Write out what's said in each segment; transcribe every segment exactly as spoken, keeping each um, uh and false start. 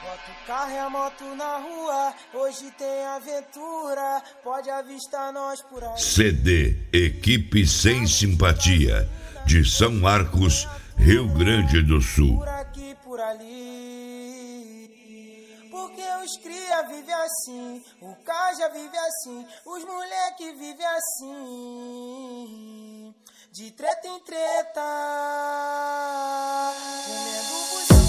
Bota o carro e a moto na rua, hoje tem aventura, pode avistar nós por aí. C D Equipe Sem Simpatia, de São Marcos, Rio Grande do Sul. Por aqui, por ali, porque os cria vivem assim, o Caja vive assim, os moleque vivem assim, de treta em treta, comendo buceta.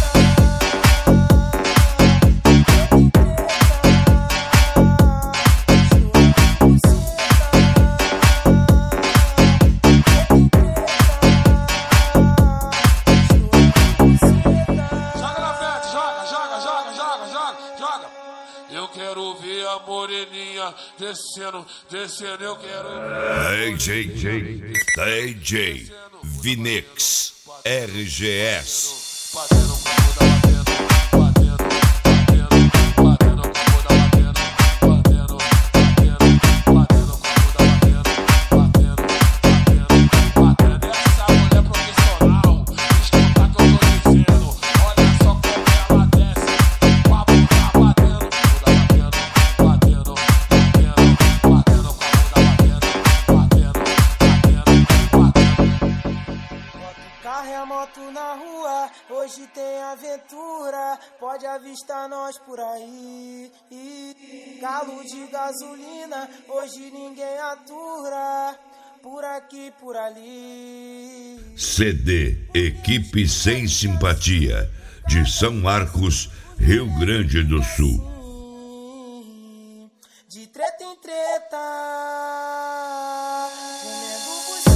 Eu quero ver a moreninha descendo, descendo, eu quero... D J, D J Vinix, R G S. Batendo com a bunda, batendo, batendo, batendo, batendo com a bunda, batendo, batendo, batendo, batendo com a bunda, batendo, batendo, batendo, batendo. Essa mulher profissional, escuta o que eu tô dizendo. Olha só como ela desce, com a bunda batendo, batendo, batendo, batendo, batendo com a bunda, batendo, batendo, batendo. Bota o carro e a moto na rua, hoje tem aventura, pode avistar nós por aí. Galo de gasolina, hoje ninguém atura, por aqui, por ali. C D Equipe Sem Simpatia, de São Marcos, Rio Grande do Sul. De treta em treta, comendo buceta.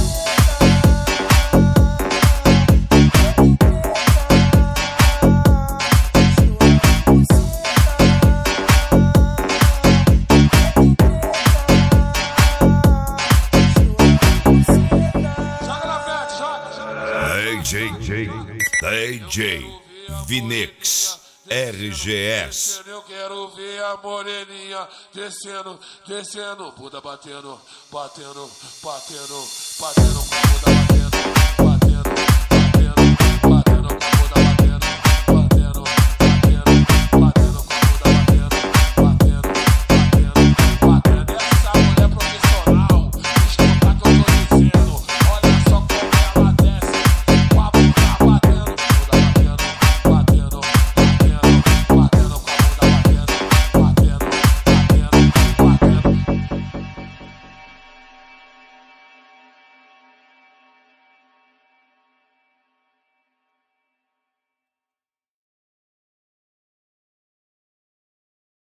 D J, D J Vinix, R G S. Eu quero ver a moreninha descendo, descendo, bunda batendo, batendo, batendo, batendo com a bunda.